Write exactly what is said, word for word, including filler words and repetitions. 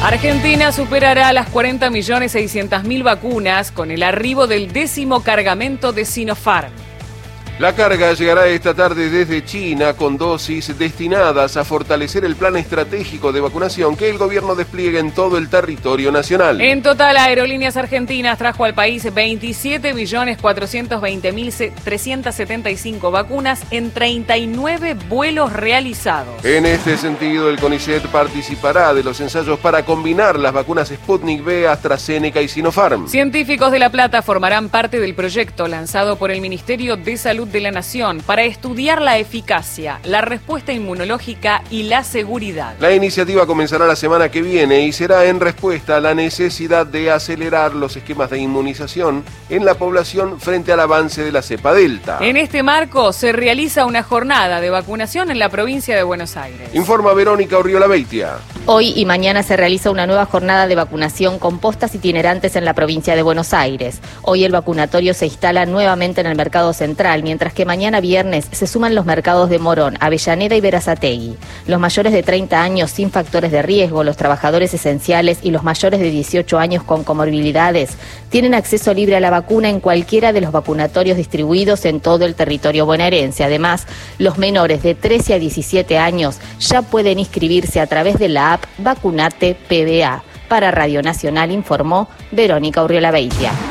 Argentina superará las cuarenta millones seiscientas mil vacunas con el arribo del décimo cargamento de Sinopharm. La carga llegará esta tarde desde China con dosis destinadas a fortalecer el plan estratégico de vacunación que el gobierno despliega en todo el territorio nacional. En total, Aerolíneas Argentinas trajo al país veintisiete millones cuatrocientos veinte mil trescientos setenta y cinco vacunas en treinta y nueve vuelos realizados. En este sentido, el CONICET participará de los ensayos para combinar las vacunas Sputnik V, AstraZeneca y Sinopharm. Científicos de La Plata formarán parte del proyecto lanzado por el Ministerio de Salud de la Nación para estudiar la eficacia, la respuesta inmunológica y la seguridad. La iniciativa comenzará la semana que viene y será en respuesta a la necesidad de acelerar los esquemas de inmunización en la población frente al avance de la cepa Delta. En este marco se realiza una jornada de vacunación en la provincia de Buenos Aires. Informa Verónica Urriolabeitia. Hoy y mañana se realiza una nueva jornada de vacunación con postas itinerantes en la provincia de Buenos Aires. Hoy el vacunatorio se instala nuevamente en el Mercado Central, mientras que mañana viernes se suman los mercados de Morón, Avellaneda y Berazategui. Los mayores de treinta años sin factores de riesgo, los trabajadores esenciales y los mayores de dieciocho años con comorbilidades tienen acceso libre a la vacuna en cualquiera de los vacunatorios distribuidos en todo el territorio bonaerense. Además, los menores de trece a diecisiete años ya pueden inscribirse a través de la app Vacunate P B A. Para Radio Nacional informó Verónica Urriolabeitia.